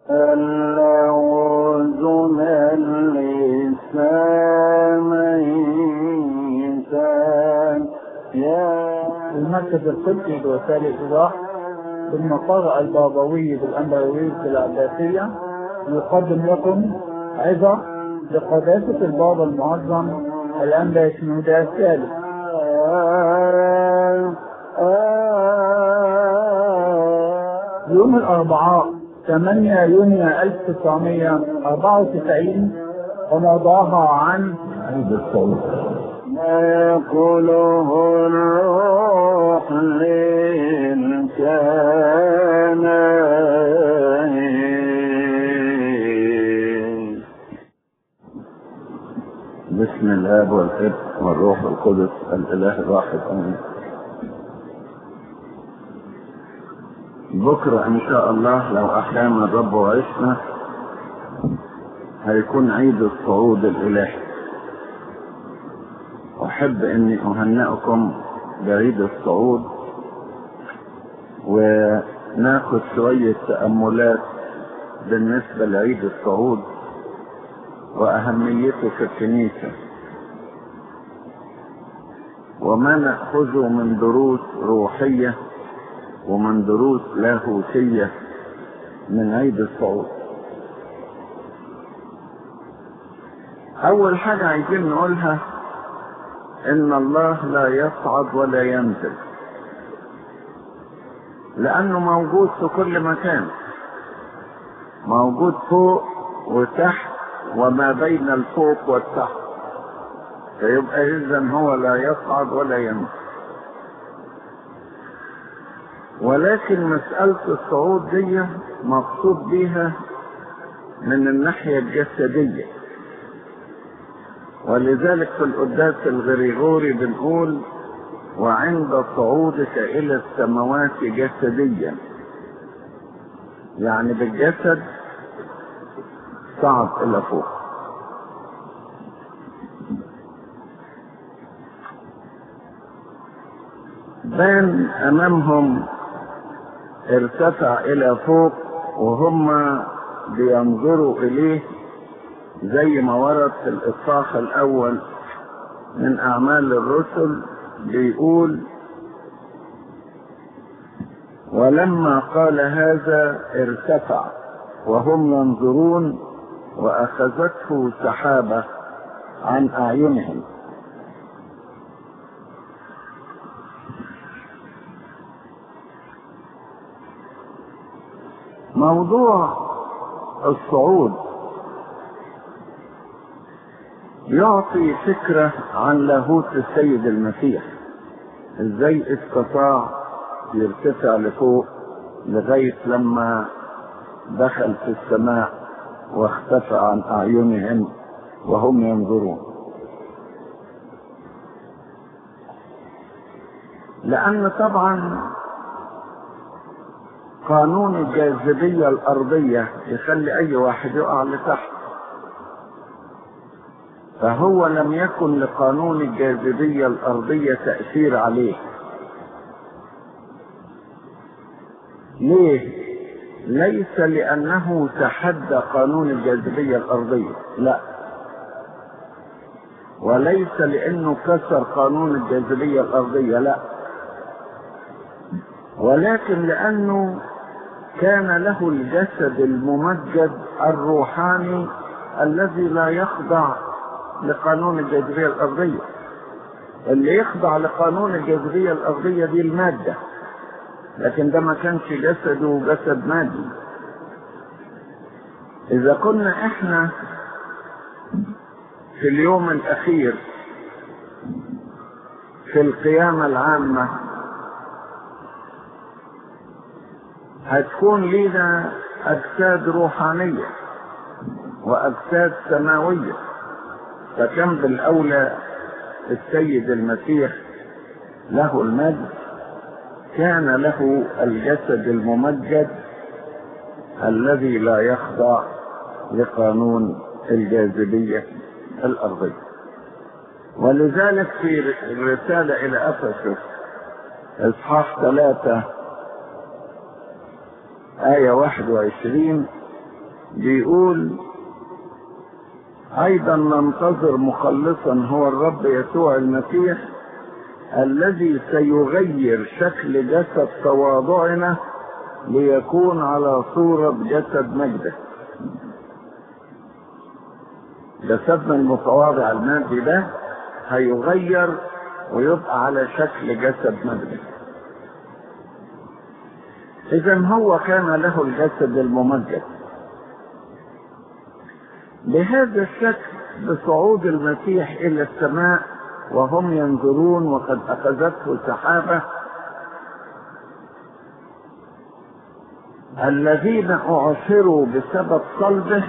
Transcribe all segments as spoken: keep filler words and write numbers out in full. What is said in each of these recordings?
اللوز من لسان المركز القدسي لوسائل الإيضاح بالمقر البابوي بالأنبروية العباسية يقدم لكم عظة لقداسة البابا المعظم الأنبا شنودة الثالث. يوم الأربعاء ثمانية يونيو ألف وتسعمائة وأربعة وتسعين وموضوعها عن عيد الصعود. ما يقوله الروح للكنائس. بسم الآب والابن والروح القدس الإله الواحد آمين. بكرة إن شاء الله لو أحلام الرب وعشنا هيكون عيد الصعود الإلهي. أحب أني أهنئكم بعيد الصعود وناخذ شوية تأملات بالنسبة لعيد الصعود وأهميته في الكنيسة وما نأخذه من دروس روحية ومن دروس لاهوتية من عيد الصعود. أول حاجة عايزين نقولها إن الله لا يصعد ولا ينزل، لأنه موجود في كل مكان، موجود فوق وتحت وما بين الفوق والتحت، فيبقى إذن هو لا يصعد ولا ينزل. ولكن مسألة الصعود دي مقصود بها من الناحية الجسدية، ولذلك في القداس الغريغوري بنقول وعند صعودك إلى السماوات جسديا، يعني بالجسد صعد إلى فوق. بان أمامهم ارتفع إلى فوق وهم بينظروا إليه زي ما ورد في الإصحاح الأول من أعمال الرسل، بيقول ولما قال هذا ارتفع وهم ينظرون وأخذته سحابة عن أعينهم. موضوع الصعود يعطي فكرة عن لاهوت السيد المسيح، ازاي استطاع يرتفع لفوق لغاية لما دخل في السماء واختفى عن أعينهم وهم ينظرون. لأن طبعا قانون الجاذبية الأرضية يخلي أي واحد يقع لتحت، فهو لم يكن لقانون الجاذبية الأرضية تأثير عليه. ليه؟ ليس لأنه تحدى قانون الجاذبية الأرضية، لا، وليس لأنه كسر قانون الجاذبية الأرضية، لا، ولكن لأنه كان له الجسد الممجد الروحاني الذي لا يخضع لقانون الجاذبية الأرضية. اللي يخضع لقانون الجاذبية الأرضية دي المادة، لكن ده ما كانش جسده جسد مادي. إذا كنا إحنا في اليوم الأخير في القيامة العامة هتكون لنا أجساد روحانية وأجساد سماوية، فكم بالأولى السيد المسيح له المجد كان له الجسد الممجد الذي لا يخضع لقانون الجاذبية الأرضية. ولذلك في الرسالة إلى أفسس إصحاح ثلاثة آية واحد وعشرين بيقول أيضا ننتظر مخلصا هو الرب يسوع المسيح الذي سيغير شكل جسد تواضعنا ليكون على صورة جسد مجده. جسدنا المتواضع المادي ده هيغير ويبقى على شكل جسد مجده. إذا هو كان له الجسد الممجد. بهذا الشكل بصعود المسيح إلى السماء وهم ينظرون وقد أخذته سحابة، الذين أعثروا بسبب صلبه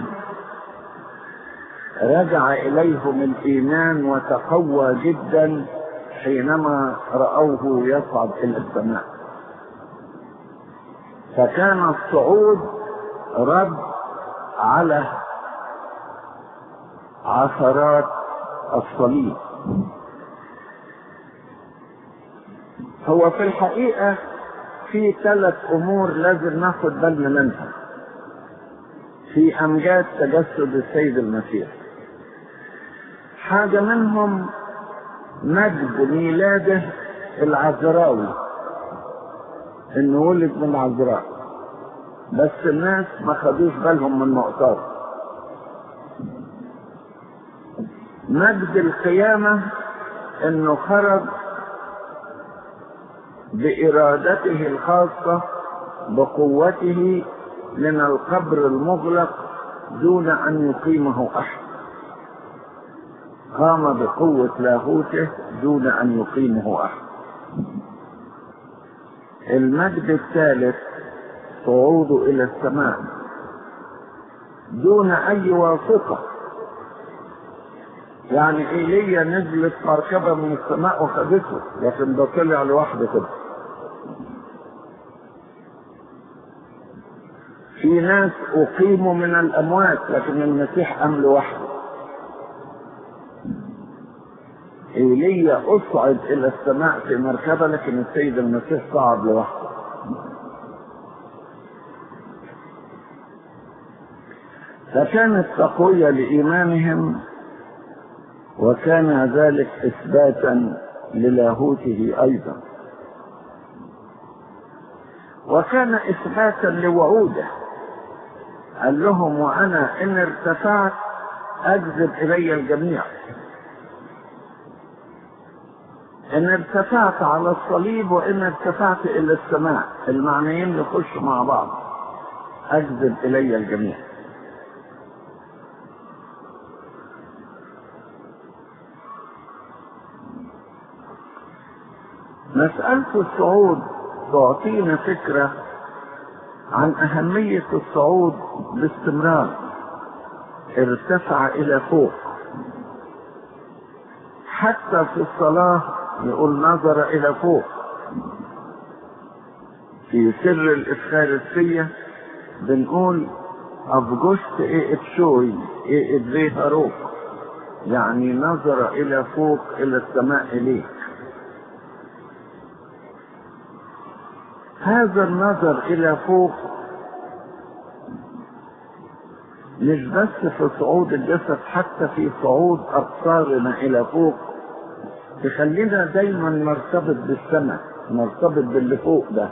رجع إليهم الإيمان وتقوى جدا حينما رأوه يصعد إلى السماء. فكان الصعود رد على عثرات الصليب. هو في الحقيقة في ثلاث أمور لازم ناخد بالنا منها في أمجاد تجسد السيد المسيح. حاجة منهم مجد ميلاده العذراوي، إنه ولد من عذراء، بس الناس ما خدوش بالهم من نقطات. مجد القيامة إنه خرج بإرادته الخاصة بقوته من القبر المغلق دون أن يقيمه أحد. قام بقوة لاهوته دون أن يقيمه أحد. المجد الثالث صعوده إلى السماء دون أي واسطة. يعني ايليا نزلت مركبة من السماء وخدته، لكن ده طلع لوحده كده. في ناس اقيموا من الاموات، لكن المسيح قام لوحده. ايليا اصعد الى السماء في مركبة، لكن السيد المسيح صعد لوحده. فكانت تقوية لإيمانهم، وكان ذلك إثباتا للاهوته أيضا، وكان إثباتا لوعوده. قال لهم وأنا إن ارتفعت أجذب إلي الجميع. إن ارتفعت على الصليب وإن ارتفعت إلى السماء، المعنيين يخشوا مع بعض. أجذب إلي الجميع. مسألة الصعود تعطينا فكرة عن أهمية الصعود باستمرار. ارتفع إلى فوق. حتى في الصلاة يقول نظر إلى فوق. في سر الإفخارستية بنقول أفجشت إيه اتشوي إيه اتبيها روك، يعني نظر إلى فوق إلى السماء إليه. هذا النظر إلى فوق مش بس في صعود الجسد، حتى في صعود أبصارنا إلى فوق تخلينا دايما نرتبط بالسماء، نرتبط باللي فوق ده.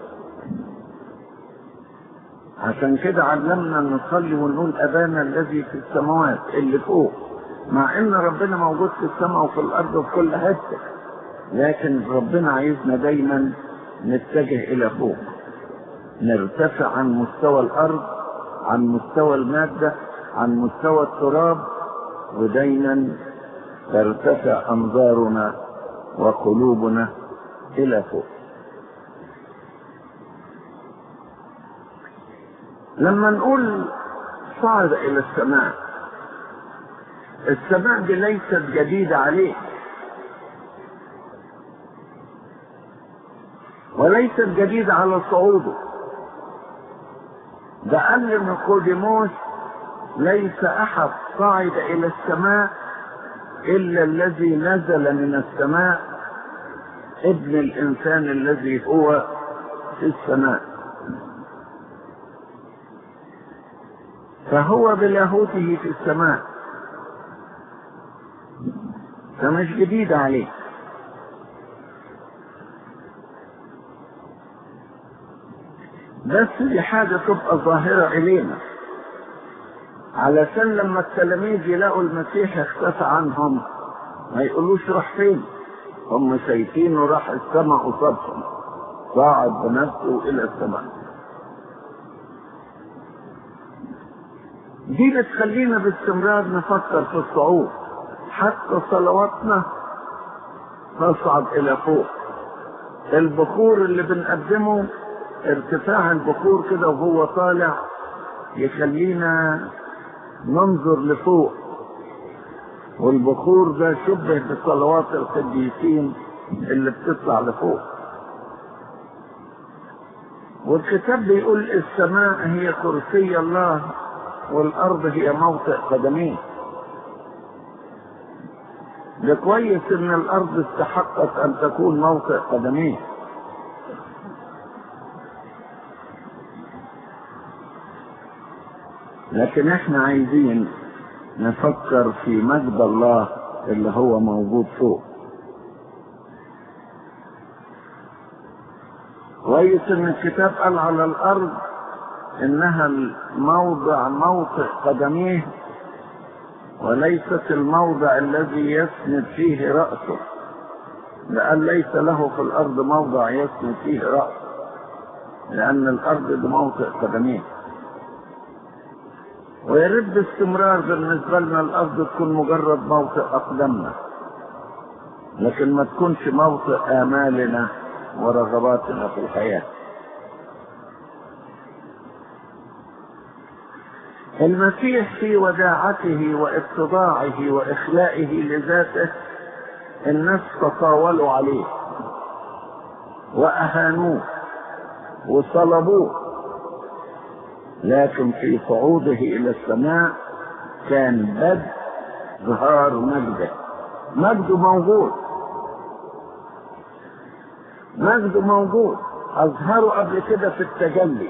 عشان كده علمنا نصلي ونقول أبانا الذي في السماوات، اللي فوق، مع إن ربنا موجود في السماء وفي الأرض وفي كل حتة، لكن ربنا عايزنا دايما نتجه إلى فوق، نرتفع عن مستوى الأرض، عن مستوى المادة، عن مستوى التراب، ودايما ترتفع أنظارنا وقلوبنا إلى فوق. لما نقول صعد إلى السماء، السماء دي ليست جديدة عليه، وليست جديدة على صعوده. ده قال لنيقوديموس ليس أحد صعد إلى السماء إلا الذي نزل من السماء، ابن الإنسان الذي هو في السماء. فهو بلاهوته في السماء، فمش جديد عليه. بس دي حاجة تبقى ظاهرة إلينا، علشان لما التلاميذ يلاقوا المسيح اختفى عنهم ما يقولوش راح فين، هم شايفينه راح السماء قصادهم، صعد بنفسه إلى السماء. دي بتخلينا باستمرار نفكر في الصعود، حتى صلواتنا تصعد إلى فوق. البخور اللي بنقدمه، ارتفاع البخور كده وهو طالع يخلينا ننظر لفوق، والبخور ده شبه بصلوات القديسين اللي بتطلع لفوق. والكتاب بيقول السماء هي كرسي الله والأرض هي موطئ قدميه. ده كويس ان الأرض استحقت ان تكون موطئ قدميه، لكن احنا عايزين نفكر في مجد الله اللي هو موجود فوق. كويس ان الكتاب قال على الارض انها الموضع موطئ قدميه وليست الموضع الذي يسند فيه رأسه، لأن ليس له في الارض موضع يسند فيه رأسه، لان الارض دي موطئ قدميه. ويا ريت باستمرار بالنسبة لنا الأرض تكون مجرد موطئ أقدامنا، لكن ما تكونش موطئ آمالنا ورغباتنا في الحياة. المسيح في وداعته واتضاعه وإخلائه لذاته الناس تطاولوا عليه وأهانوه وصلبوه، لكن في صعوده إلى السماء كان بدء ظهار مجده. مجده موجود، مجده موجود، أظهره قبل كده في التجلي،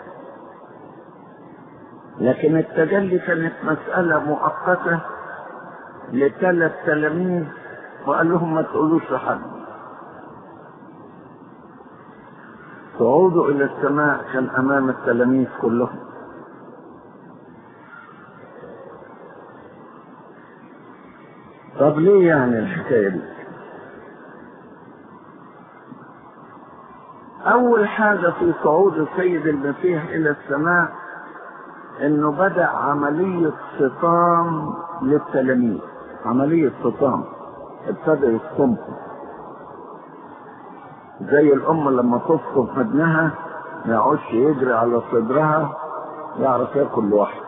لكن التجلي كانت مسألة مؤقتة لثلاث تلاميذ وقال لهم ما تقولوش لحد. صعوده إلى السماء كان أمام التلاميذ كلهم. طب ليه يعني الحكاية دي؟ أول حاجة في صعود السيد المسيح إلى السماء إنه بدأ عملية صطام للتلاميذ، عملية صطام، ابتدى يصطمهم زي الأم لما تصطم ابنها ما يقعدش يجري على صدرها، يعرف ياكل لوحده.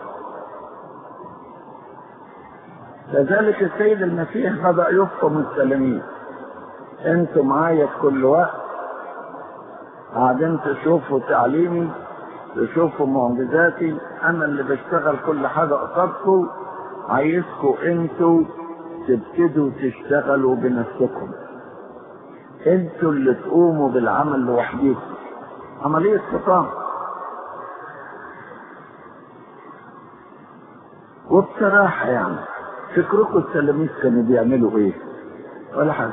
كذلك السيد المسيح بدأ يصطم التلاميذ، انتوا معايا في كل وقت، قاعدين تشوفوا تعليمي، تشوفوا معجزاتي، انا اللي بشتغل كل حاجة قصادكم، عايزكم انتوا تبتدوا تشتغلوا بنفسكم، انتوا اللي تقوموا بالعمل لوحديكم. عملية صطام. وبصراحة يعني فكركم التلاميذ كانوا بيعملوا ايه؟ ولا حاجة.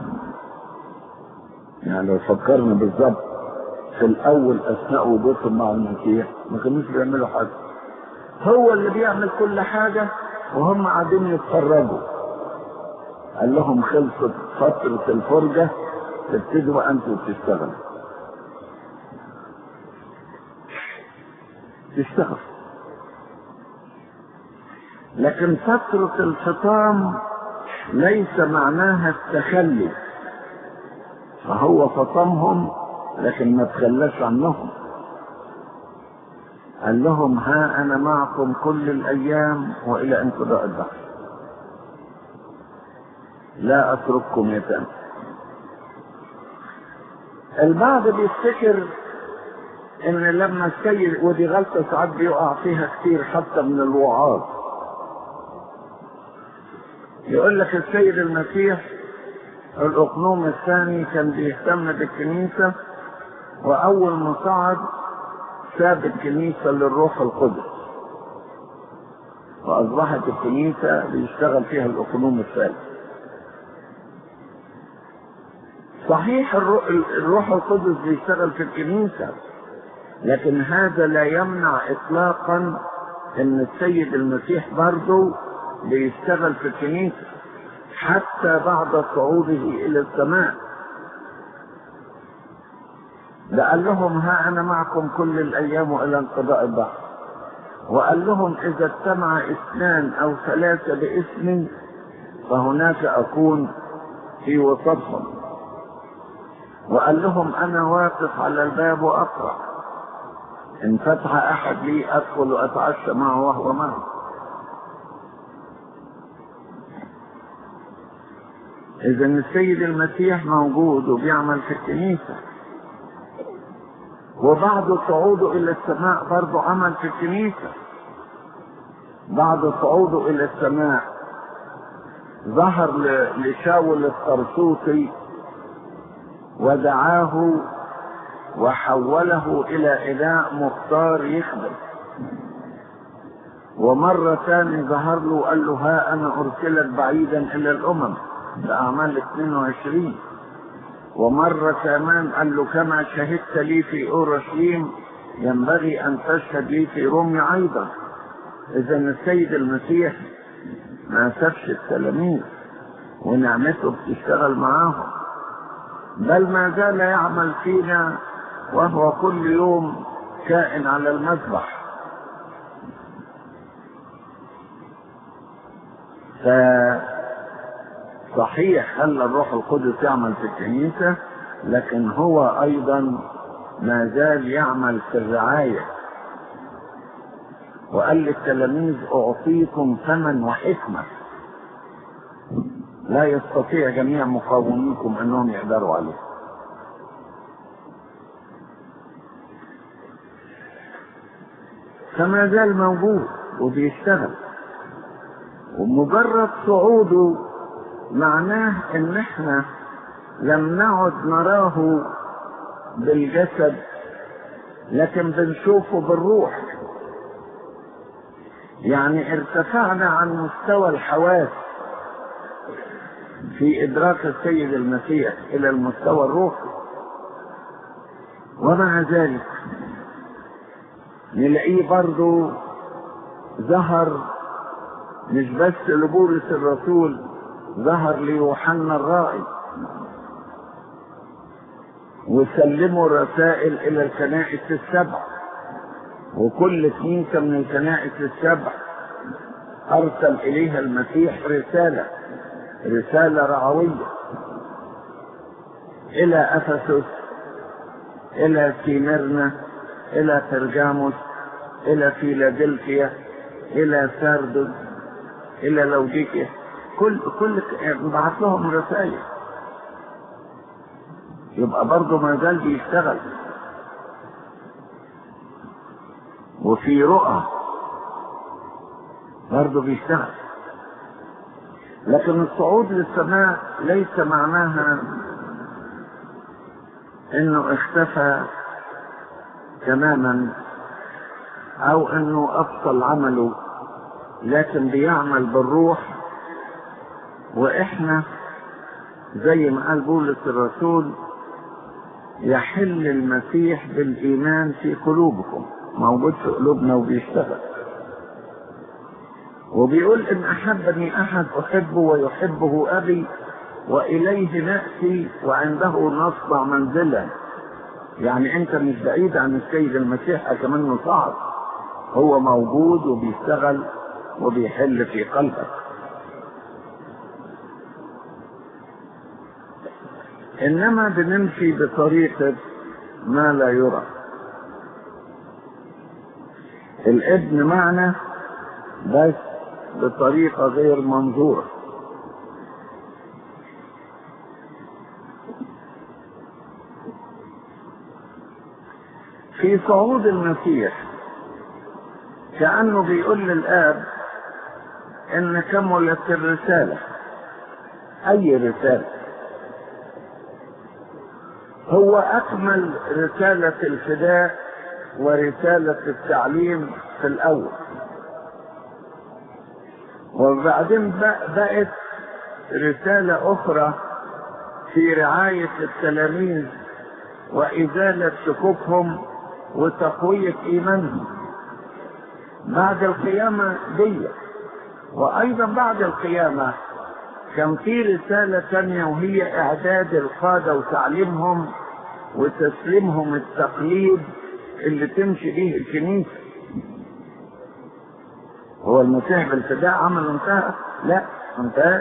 يعني لو فكرنا بالظبط في الاول اثناء وجودهم مع المسيح ما كانوش بيعملوا حاجة، هو اللي بيعمل كل حاجة وهم قاعدين يتفرجوا. قال لهم خلصت فترة الفرجة، تبتدوا انتوا تشتغلوا تشتغل. لكن فترة الفطام ليس معناها التخلي، فهو فطمهم لكن ما تخلاش عنهم. قال لهم ها انا معكم كل الايام والى انقضاء الدهر، لا اترككم يتامى. البعض بيفتكر ان لما السيد، ودي غلطة ساعات بيقع فيها كتير حتى من الوعاظ، يقول لك السيد المسيح الأقنوم الثاني كان بيهتم بالكنيسة، وأول ما صعد ساب الكنيسة للروح القدس، وأصبحت الكنيسة بيشتغل فيها الأقنوم الثالث. صحيح الروح القدس بيشتغل في الكنيسة، لكن هذا لا يمنع إطلاقا أن السيد المسيح برضه بيشتغل في الكنيسة حتى بعد صعوده إلى السماء. ده قال لهم ها أنا معكم كل الأيام وإلى انقضاء الدهر، وقال لهم إذا اجتمع اثنان أو ثلاثة باسمي فهناك أكون في وسطهم، وقال لهم أنا واقف على الباب وأقرأ، إن فتح أحد لي أدخل وأتعشى معه وهو معه. إذا السيد المسيح موجود وبيعمل في الكنيسة، وبعد صعوده إلى السماء برضه عمل في الكنيسة. بعد صعوده إلى السماء ظهر لشاول الطرسوسي ودعاه وحوله إلى إله مختار يخدم، ومرة ثانية ظهر له وقال له ها أنا أرسلك بعيدا إلى الأمم، بأعمال اثنين وعشرين. ومرة كمان قال له كما شهدت لي في أورشليم ينبغي أن تشهد لي في روميا أيضا. إذا السيد المسيح ما سابش التلاميذ ونعمته بتشتغل معاهم، بل ما زال يعمل فينا وهو كل يوم كائن على المذبح. فصحيح خلى الروح القدس يعمل في الكنيسة، لكن هو أيضا ما زال يعمل في الرعاية. وقال للتلاميذ أعطيكم ثمن وحكمة لا يستطيع جميع مقاوميكم أنهم يقدروا عليه. فما زال موجود وبيشتغل، ومجرد صعوده معناه ان احنا لم نعد نراه بالجسد، لكن بنشوفه بالروح. يعني ارتفعنا عن مستوى الحواس في ادراك السيد المسيح الى المستوى الروحي. ومع ذلك نلاقيه برضو ظهر مش بس لبولس الرسول، ظهر ليوحنا الرائي وسلموا رسائل الى الكنائس السبع، وكل كنيسة من الكنائس السبع ارسل اليها المسيح رسالة رسالة رعوية، الى افسس، الى سيمرنا، الى ترجاموس، الى فيلادلفيا، الى ساردس، الى لوديكيا. كل كل بعت لهم رسائل. يبقى برضه ما زال بيشتغل. وفي رؤى برضه بيشتغل. لكن الصعود للسماء ليس معناها انه اختفى تماما او انه افصل عمله، لكن بيعمل بالروح. واحنا زي ما قال بولس الرسول يحل المسيح بالايمان في قلوبكم، موجود في قلوبنا وبيشتغل. وبيقول ان احبني احد احبه ويحبه ابي واليه ناتي وعنده نصنع منزلا. يعني انت مش بعيد عن السيد المسيح كمان صعد، هو موجود وبيشتغل وبيحل في قلبك. انما بنمشي بطريقة ما لا يرى. الابن معنا بس بطريقة غير منظورة. في صعود المسيح كأنه بيقول للآب ان كملت الرسالة. اي رسالة؟ هو اكمل رسالة الفداء ورسالة التعليم في الاول. وبعدين بقت رسالة أخرى في رعاية التلاميذ وإزالة شكوكهم وتقوية إيمانهم بعد القيامة دي. وأيضا بعد القيامة كان في رسالة ثانية، وهي إعداد القادة وتعليمهم وتسليمهم التقليد اللي تمشي به الكنيسة. هو المسيح بالفداء عمل انتهى؟ لا، انتهى.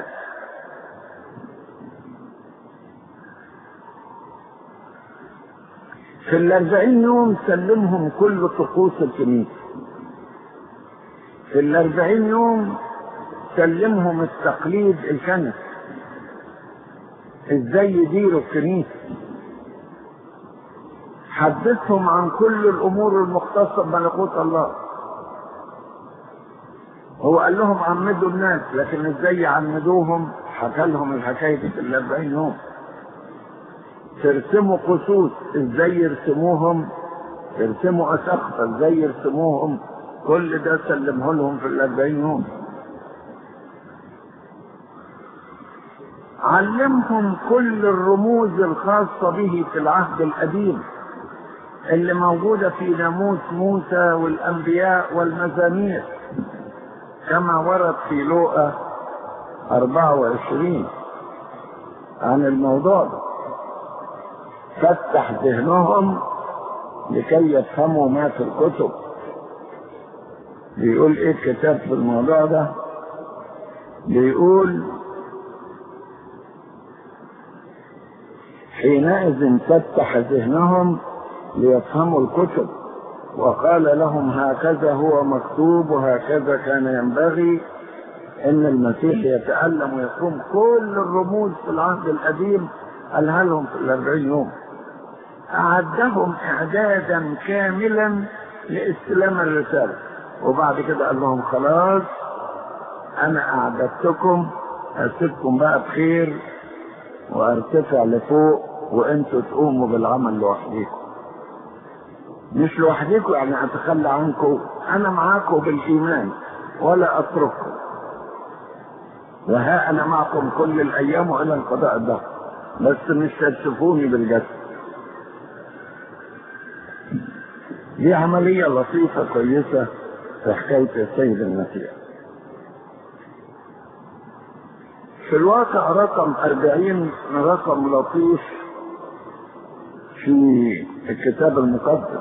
في الأربعين يوم سلمهم كل طقوس الكنيسة. في الأربعين يوم سلمهم التقليد الكنسي، ازاي يديروا الكنيسة. حدثهم عن كل الأمور المختصة بملكوت الله. هو قال لهم عمدوا الناس، لكن ازاي يعمدوهم حكى لهم الحكاية دي في الأربعين يوم. ترسموا قصوص، ازاي يرسموهم. ترسموا أسقفة، ازاي يرسموهم. كل ده سلمه لهم في الأربعين يوم. علمهم كل الرموز الخاصة به في العهد القديم اللي موجودة في ناموس موسى والأنبياء والمزامير، كما ورد في لوقا أربعة وعشرين عن الموضوع ده. فتح ذهنهم لكي يفهموا ما في الكتب. بيقول ايه الكتاب في الموضوع ده؟ بيقول حينئذ فتح ذهنهم ليفهموا الكتب، وقال لهم هكذا هو مكتوب وهكذا كان ينبغي ان المسيح يتألم ويقوم. كل الرموز في العهد القديم قالها لهم في الأربعين يوم. أعدهم إعدادا كاملا لاستلام الرسالة. وبعد كده قال لهم خلاص أنا أعددتكم، أسيبكم بقى بخير وأرتفع لفوق وأنتوا تقوموا بالعمل لوحديكم. مش لوحديكم يعني أتخلى عنكم، أنا معاكم بالإيمان ولا أترككم، وها أنا معكم كل الأيام وإلى انقضاء الدهر، بس مش تشوفوني بالجسد. دي عملية لطيفة كويسة في حكاية السيد المسيح. في الواقع رقم أربعين رقم لطيف في الكتاب المقدس.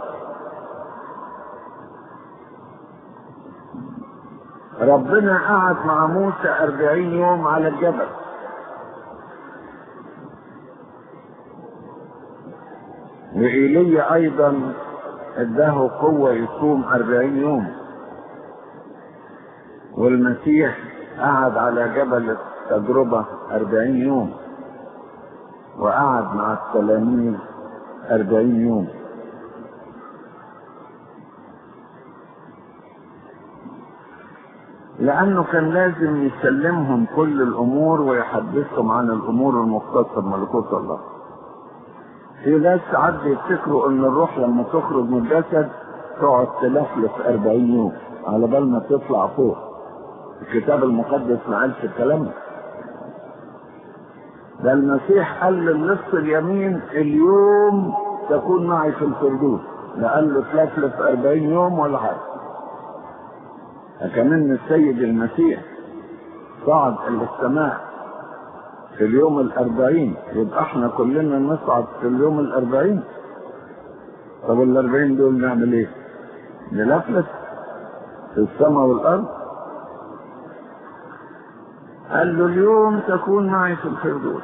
ربنا قعد مع موسى أربعين يوم على الجبل، وإيليا أيضا اداه قوة يصوم أربعين يوم، والمسيح قعد على جبل التجربة أربعين يوم، وقعد مع التلاميذ أربعين يوم. لأنه كان لازم يسلمهم كل الأمور ويحدثهم عن الأمور المختصة بملكوت الله. في ناس ساعات بيفتكروا ان الروح لما تخرج من الجسد تقعد تلفلف أربعين يوم على بال ما تطلع فوق. الكتاب المقدس ما قالش الكلام ده. ده المسيح قال للنص اليمين اليوم تكون معي في الفردوس، لا قال له تلفلف أربعين يوم ولا حاجه. كمان السيد المسيح صعد الى السماء في اليوم الأربعين، يبقى احنا كلنا نصعد في اليوم الأربعين. طب الأربعين دول نعمل ايه؟ نلفلف في السماء والأرض؟ قال له اليوم تكون معي في الفردوس.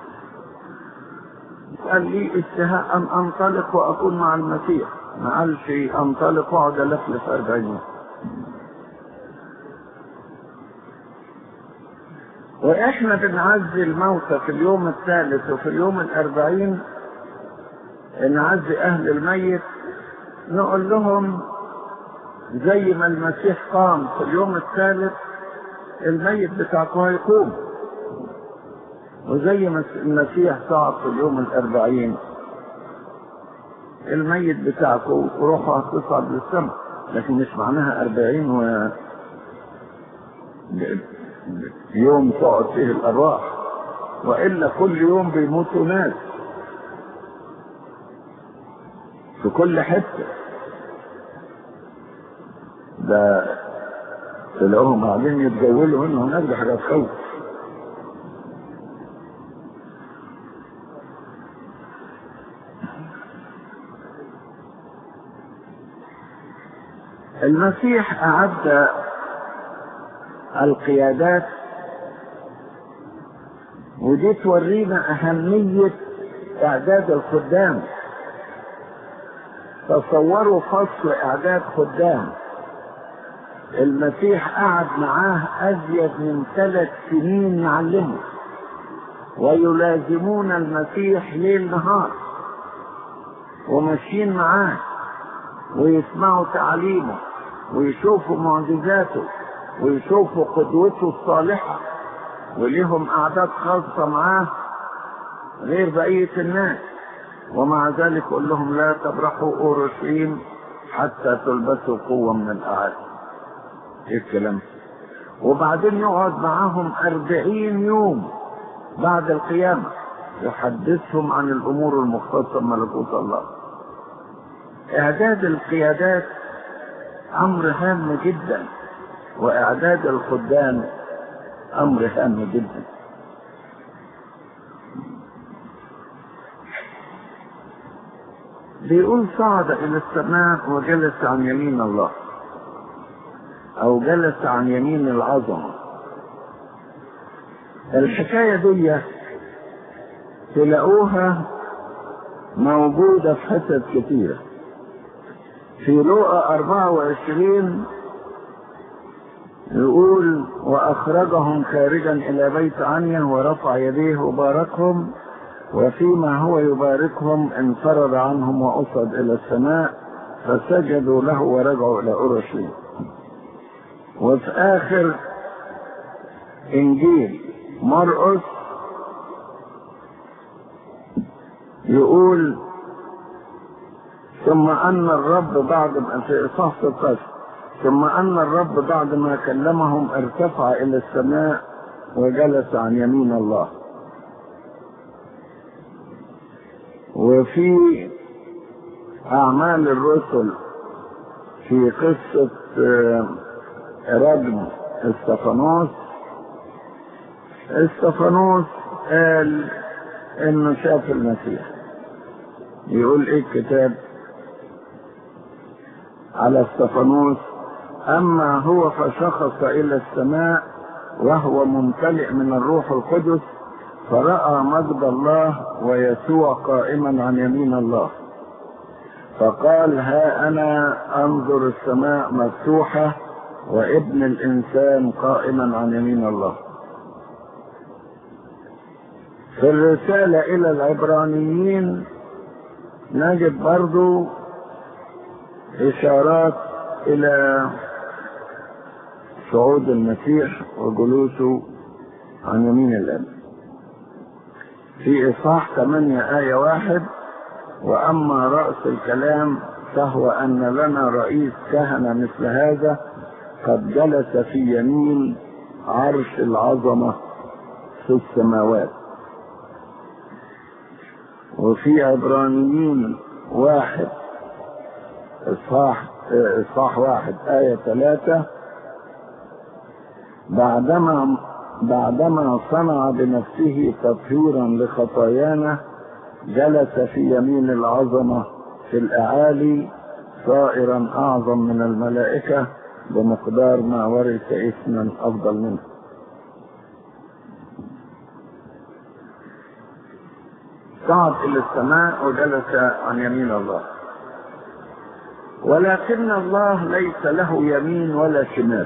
قال لي اشتهاء أن أنطلق وأكون مع المسيح، ما قالش أنطلق وأقعد ألفلف أربعين يوم. وإحنا بنعزي الموتى في اليوم الثالث وفي اليوم الأربعين، نعزي أهل الميت، نقول لهم زي ما المسيح قام في اليوم الثالث الميت بتاعكم هيقوم، وزي ما المسيح صعد في اليوم الأربعين الميت بتاعكم روحه هتصعد للسماء. لكن مش معناها أربعين و يوم تقعد فيه الأرواح، وإلا كل يوم بيموتوا ناس في كل حتة. ده تلاقوهم قاعدين يتجولوا هنا هناك، دي حاجة تخوف. المسيح أعد القيادات، ودي تورينا أهمية إعداد الخدام. تصوروا فصل إعداد خدام، المسيح قعد معاه أزيد من ثلاث سنين يعلمه، ويلازمون المسيح ليل نهار وماشيين معاه ويسمعوا تعليمه ويشوفوا معجزاته ويشوفوا قدوته الصالحة، وليهم أعداد خاصة معاه غير بقية الناس. ومع ذلك قل لهم لا تبرحوا أورشليم حتى تلبسوا قوة من الأعالي. ايه الكلام؟ وبعدين يقعد معاهم أربعين يوم بعد القيامة يحدثهم عن الأمور المختصة بملكوت الله. إعداد القيادات أمر هام جدا، وإعداد الخدام أمر هام جدا. بيقول صعد إلى السماء وجلس عن يمين الله، أو جلس عن يمين العظمة. الحكاية دي تلاقوها موجودة في حتت كتيرة. في لوقا أربعة وعشرين يقول وأخرجهم خارجا إلى بيت عنيا ورفع يديه وباركهم، وفيما هو يباركهم انفرد عنهم وأصعد إلى السماء، فسجدوا له ورجعوا إلى أورشليم. وفي آخر إنجيل مرقس يقول ثم أن الرب بعد في إصحاح ستة عشر ثم أن الرب بعد ما كلمهم ارتفع إلى السماء وجلس عن يمين الله. وفي أعمال الرسل في قصة رجم استفانوس، استفانوس قال إنه شاف المسيح. يقول إيه الكتاب على استفانوس؟ أما هو فشخص إلى السماء وهو ممتلئ من الروح القدس، فرأى مجد الله ويسوع قائما عن يمين الله، فقال ها أنا أنظر السماء مفتوحة وابن الإنسان قائما عن يمين الله. في الرسالة إلى العبرانيين نجد برضو إشارات إلى صعود المسيح وجلوسه عن يمين الأب. في إصحاح ثمانية آية واحد وأما رأس الكلام فهو أن لنا رئيس كهنة مثل هذا قد جلس في يمين عرش العظمة في السماوات. وفي عبرانيين واحد إصحاح إصحاح واحد آية ثلاثة بعدما بعدما صنع بنفسه تطهيرا لخطايانا جلس في يمين العظمة في الأعالي صائرا أعظم من الملائكة بمقدار ما ورث اسما أفضل منه. صعد إلى السماء وجلس عن يمين الله. ولكن الله ليس له يمين ولا شمال،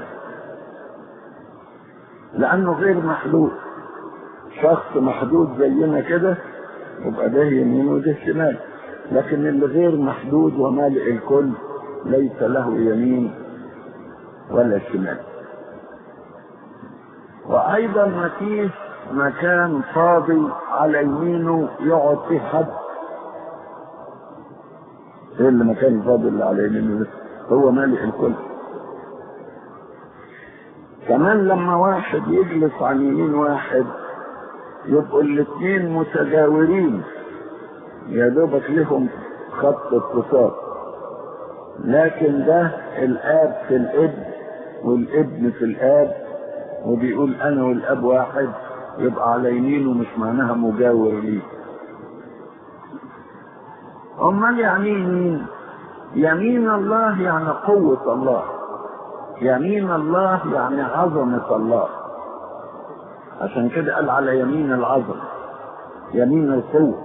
لأنه غير محدود. شخص محدود زينا كده يبقى ده يمين وده شمال، لكن اللي غير محدود ومالئ الكل ليس له يمين ولا شمال. وأيضا ما فيش مكان فاضي على يمينه يقعد فيه حد. ايه اللي مكان فاضي اللي على يمينه؟ هو مالئ الكل. كمان لما واحد يجلس عن يمين واحد يبقوا الاثنين متجاورين، يا دوبك لهم خط اتصال، لكن ده الاب في الابن والابن في الاب، وبيقول انا والاب واحد، يبقى على يمينه مش معناها مجاور ليه. امال يعني مين؟ يمين الله يعني قوة الله، يمين الله يعني عظمة الله، عشان كده قال على يمين العظمة، يمين القوة.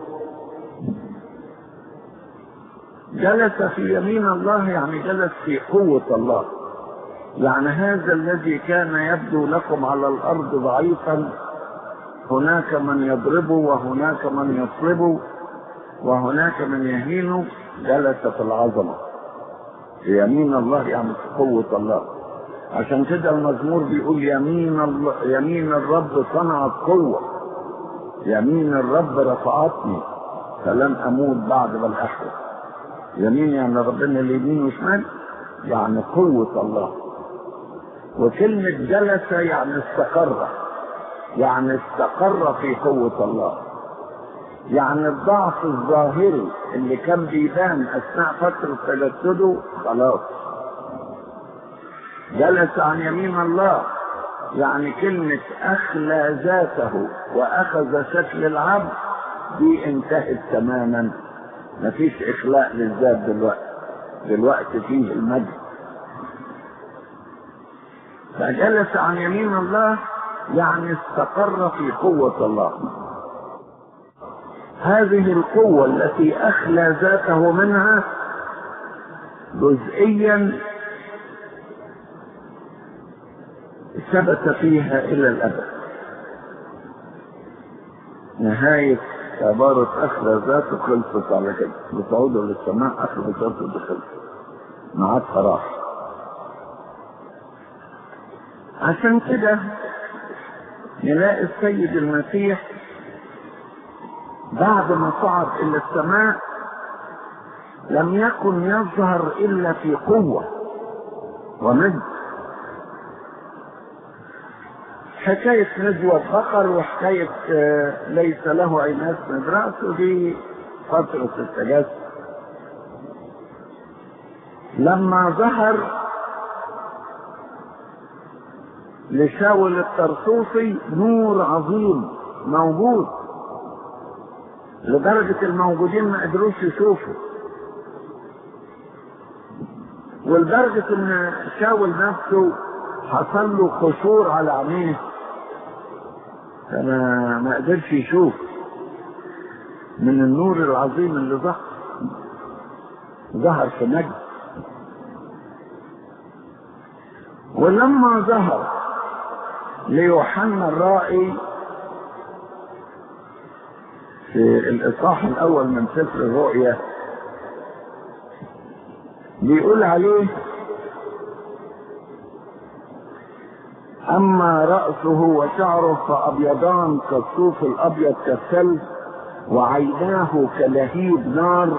جلس في يمين الله يعني جلس في قوة الله، يعني هذا الذي كان يبدو لكم على الأرض ضعيفا، هناك من يضربه وهناك من يصلبه وهناك من يهينه، جلس في العظمة في يمين الله يعني في قوة الله. عشان كده المزمور بيقول يمين الله، يمين الرب صنعت قوة، يمين الرب رفعتني فلن أموت بعد بل أحيا. يمين يعني ربنا اليمين وشمال، يعني قوة الله. وكلمة جلس يعني استقر، يعني استقر في قوة الله، يعني الضعف الظاهري اللي كان بيبان اثناء فترة تجسده خلاص. جلس عن يمين الله يعني كلمة اخلى ذاته واخذ شكل العبد دي انتهت تماما، مفيش اخلاء للذات دلوقتي، دلوقتي فيه المجد. فجلس عن يمين الله يعني استقر في قوة الله. هذه القوة التي أخلى ذاته منها جزئيا ثبت فيها إلى الأبد. نهاية عبارة أخلى ذاته خلصت على كده، بصعوده للسماء أخلى ذاته بخلص ما عاد فراح. عشان كده نلاقي السيد المسيح بعد ما صعد الى السماء لم يكن يظهر الا في قوة ومجد. حكاية نجوى بقر وحكاية ليس له عينات من رأسه دي فترة التجسد. لما ظهر لشاول الطرسوسي نور عظيم موجود لدرجة الموجودين ما قدروش يشوفوا، ولدرجة ان شاول نفسه حصل له خشور على عينيه فما ما قدرش يشوف من النور العظيم اللي ظهر ظهر في مجد. ولما ظهر ليوحنا الرائي في الإصحاح الأول من سفر الرؤيا بيقول عليه أما رأسه وشعره فأبيضان كالصوف الأبيض كالثلج، وعيناه كلهيب نار،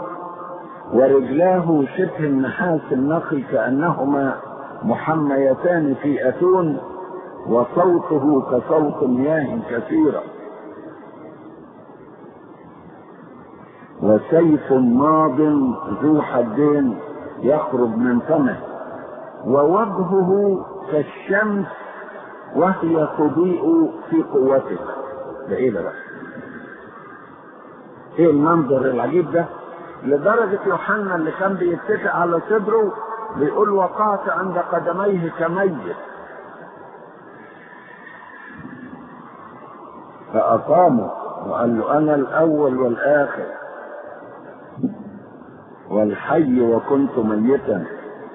ورجلاه شبه النحاس النقي كأنهما محميتان في أتون، وصوته كصوت مياه كثيرة، وسيف ماض ذو حدين يخرج من فمه، ووجهه كالشمس وهي تضيء في قوته. ده ايه ده بقى؟ ايه المنظر العجيب ده؟ لدرجة يوحنا اللي كان بيتكئ على صدره بيقول وقعت عند قدميه كميت، فأقامه وقال له أنا الأول والآخر والحي وكنت ميتا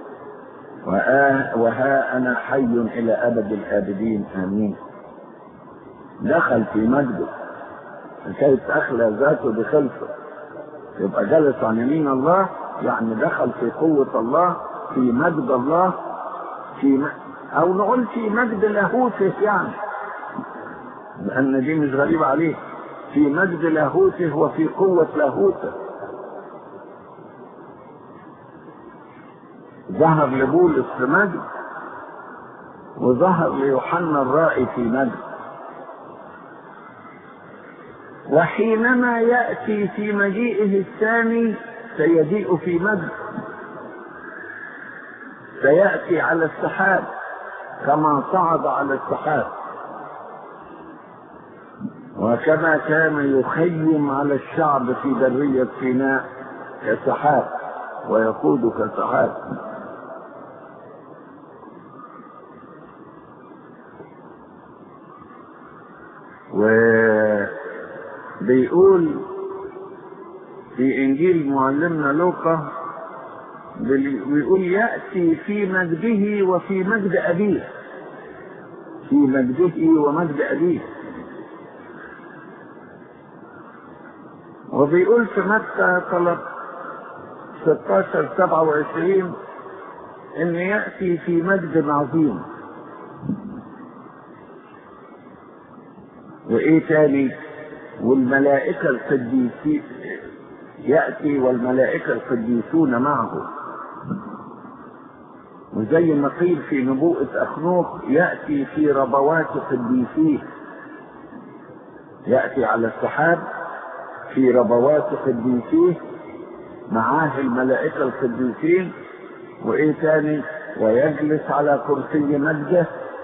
وها أنا حي إلى أبد الآبدين آمين. دخل في مجده، كانت أخلى ذاته بخلفه، يبقى جلس عن يمين الله يعني دخل في قوة الله، في مجد الله، في م... أو نقول في مجد لاهوته، يعني لأن دي مش غريبة عليه، في مجد لاهوته وفي قوة لاهوته. ظهر لبولس في مجد وظهر ليوحنا الرائي في مجد. وحينما يأتي في مجيئه الثاني سيجيء في مجد، سيأتي على السحاب كما صعد على السحاب، وكما كان يخيم على الشعب في برية سيناء كسحاب ويقود كسحاب. وبيقول في إنجيل معلمنا لوقا، بيقول يأتي في مجده وفي مجد أبيه، في مجده ومجد أبيه. وبيقول في متى ستة عشر سبعة وعشرين إن يأتي في مجد عظيم. وإيه تاني؟ والملائكة القديسين يأتي والملائكة القديسون معه. وزي ما قيل في نبوءة أخنوخ يأتي في ربوات قديسيه، يأتي على السحاب في ربوات قديسيه معاه الملائكة القديسين. وإيه تاني؟ ويجلس على كرسي مجده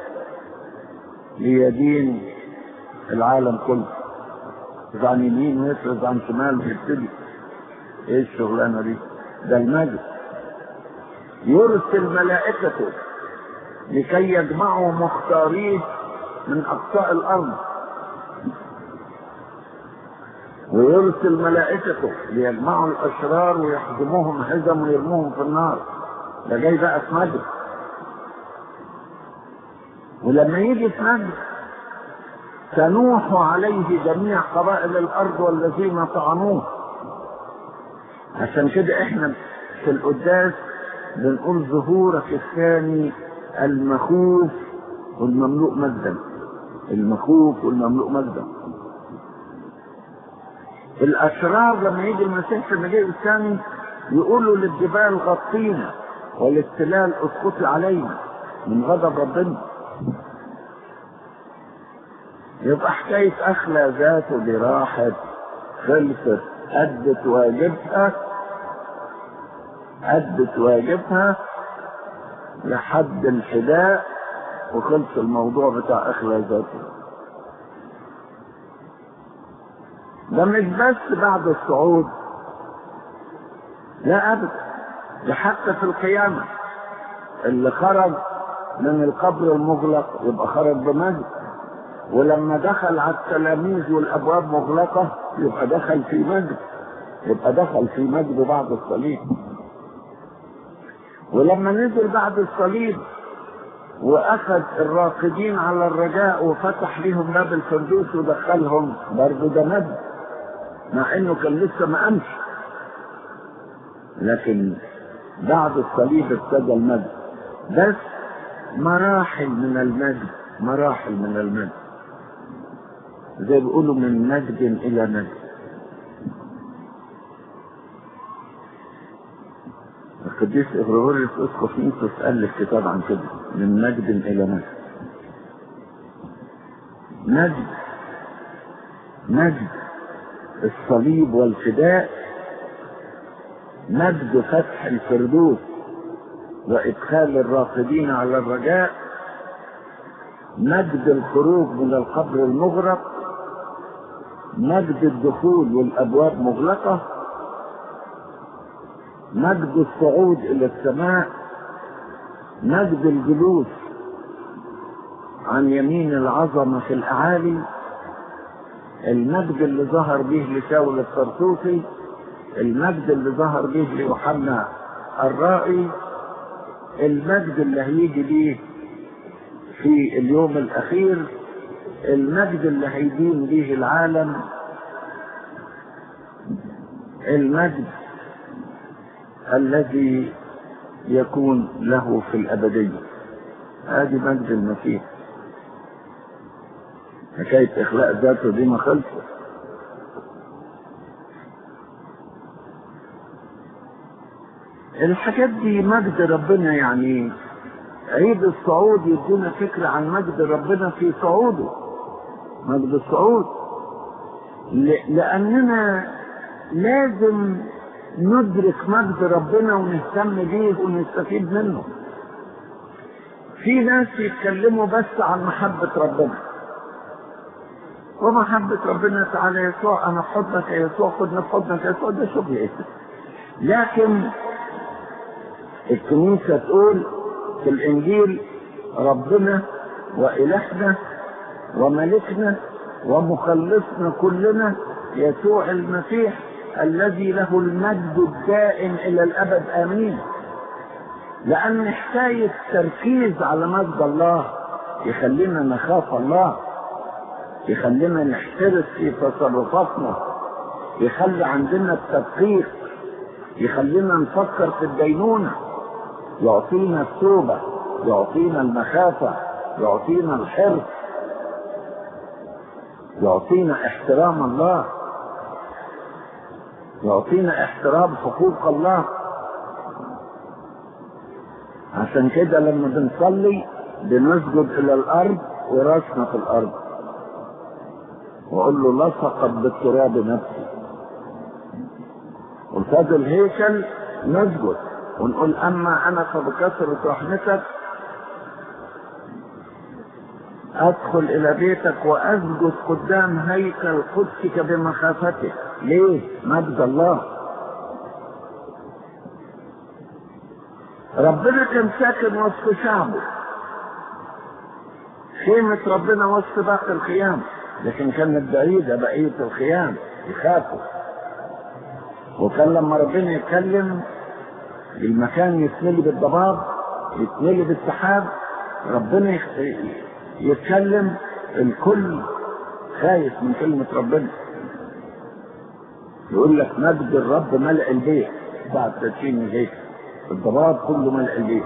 ليدين العالم كله، عن يمين ويفرض عن شمال ويبتدي. ايه الشغلانه دي؟ ده المجد. يرسل ملائكته لكي يجمعوا مختاريه من اقصاء الارض، ويرسل ملائكته ليجمعوا الاشرار ويحزموهم حزم ويرموهم في النار. ده جاي بقى في مجد. ولما يجي في مجد تنوح عليه جميع قبائل الارض والذين طعنوه. عشان كده احنا في القداس بنقول ظهورك الثاني المخوف والمملوء مجدا، المخوف والمملوء مجدا. الاشرار لما يجي المسيح في المجيء الثاني يقولوا للجبال غطينا وللتلال اسقطي علينا من غضب ربنا. يبقى حكاية أخلى ذاته دي راحت خلصت، أدت واجبها، أدت واجبها لحد الفداء وخلص الموضوع بتاع أخلى ذاته. ده مش بس بعد الصعود، لا أبدا، ده حتى في القيامة اللي خرج من القبر المغلق يبقى خرج بمجد، ولما دخل على التلاميذ والابواب مغلقه يبقى دخل في مجد، يبقى دخل في مجد بعد الصليب. ولما نزل بعد الصليب واخذ الراقدين على الرجاء وفتح لهم باب الفردوس ودخلهم، برضه ده مجد، مع انه كان لسه ما قامش، لكن بعد الصليب ابتدى المجد. بس مراحل من المجد، مراحل من المجد، زي بيقولوا من مجد الى مجد. القديس إغريغوريوس اسقف نيسوس الف كتاب عن كده، من مجد الى مجد. مجد مجد الصليب والفداء، مجد فتح الفردوس وادخال الراقدين على الرجاء، مجد الخروج من القبر المغرق، مجد الدخول والابواب مغلقه، مجد الصعود الى السماء، مجد الجلوس عن يمين العظمه في الاعالي، المجد اللي ظهر به لشاول الطرطوسي، المجد اللي ظهر به ليوحنا الرائي، المجد اللي هيجي به في اليوم الاخير، المجد اللي هيدين به العالم، المجد الذي يكون له في الابديه. هذه مجد المسيح. حكايه اخلاء ذاته دي ما خلصت. الحاجات دي مجد ربنا، يعني عيد الصعود يدينا فكرة عن مجد ربنا في صعوده، مجد الصعود، لأننا لازم ندرك مجد ربنا ونهتم بيه ونستفيد منه. في ناس يتكلموا بس عن محبة ربنا، ومحبة ربنا تعالى يسوع، أنا في حضنك يا يسوع، خدنا في حضنك يا يسوع، ده شغل إيه؟ لكن الكنيسة تقول في الإنجيل ربنا وإلهنا وملكنا ومخلصنا كلنا يسوع المسيح الذي له المجد الدائم إلى الأبد آمين. لأن حكاية تركيز على مجد الله يخلينا نخاف الله، يخلينا نحترس في تصرفاتنا، يخلي عندنا التدقيق، يخلينا نفكر في الدينونة، يعطينا التوبة، يعطينا المخافة، يعطينا الحرص، يعطينا احترام الله، يعطينا احترام حقوق الله. عشان كده لما بنصلي بنسجد الى الارض وراسنا في الارض، واقول له لصقت بالتراب نفسي. وفاد الهيكل نسجد ونقول اما انا فبكثرة رحمتك ادخل الى بيتك واسجد قدام هيكل قدسك بمخافتك. ليه؟ مجد الله. ربنا كان ساكن وسط شعبه، خيمة ربنا وسط باقي الخيام، لكن كانت بعيدة بقية الخيام يخافوا. وكان لما ربنا يتكلم المكان يتملي بالضباب، يتملي بالسحاب، ربنا يتكلم الكل خايف من كلمة ربنا. يقول لك مجد الرب ملء البيت بعد تدشين الهيكل، الضباب كله ملء البيت.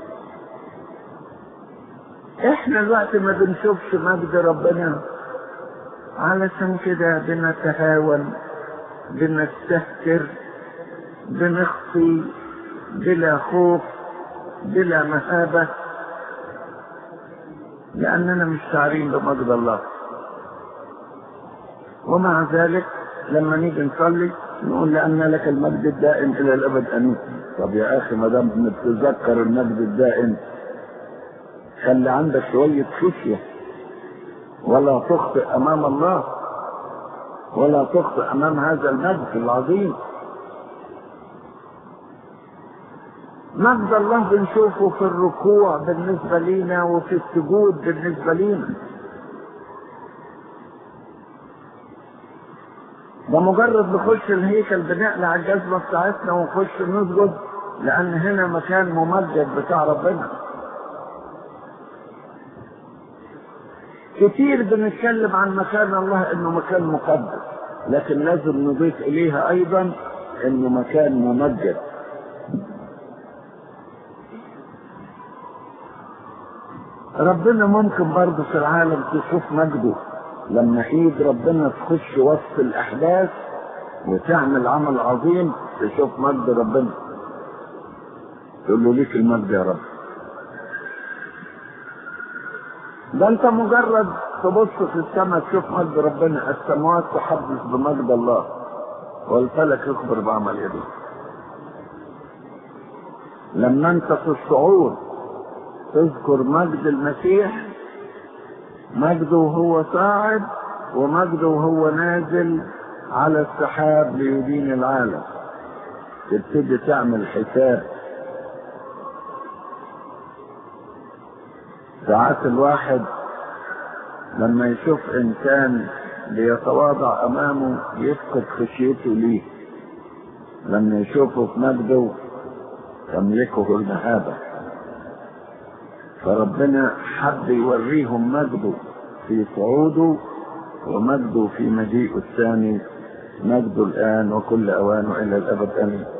احنا الوقت ما بنشوفش مجد ربنا، علشان كده بنتهاون، بنستهتر، بنخفي بلا خوف بلا مهابة، لأننا مش شاعرين بمجد الله. ومع ذلك لما نيجي نصلي نقول لأن لك المجد الدائم إلى الأبد آمين. طب يا أخي ما دام بنتذكر المجد الدائم خلي عندك شوية خشية، ولا تخطئ أمام الله، ولا تخطئ أمام هذا المجد العظيم. مجد الله بنشوفه في الركوع بالنسبة لينا وفي السجود بالنسبة لينا. ده مجرد نخش الهيكل بنقلع الجزمة بتاعتنا ونخش نسجد، لأن هنا مكان ممجد بتاع ربنا. كتير بنتكلم عن مكان الله انه مكان مقدس، لكن لازم نضيف اليها ايضا انه مكان ممجد. ربنا ممكن برضه في العالم تشوف مجده لما ايد ربنا تخش وسط الاحداث وتعمل عمل عظيم، تشوف مجد ربنا تقول له ليك المجد يا رب. ده انت مجرد تبص في السماء تشوف مجد ربنا، السماوات تحدث بمجد الله والفلك يخبر بعمل يديه. لما انت في الصعود تذكر مجد المسيح، مجده وهو صاعد ومجده وهو نازل على السحاب ليدين العالم، تبتدي تعمل حساب. ساعات الواحد لما يشوف انسان بيتواضع امامه يفقد خشيته ليه، لما يشوفه في مجده تملكه المهابة. فربنا حب يوريهم مجده في صعوده ومجده في مجيئه الثاني، مجده الآن وكل أوان وإلى الأبد آمين.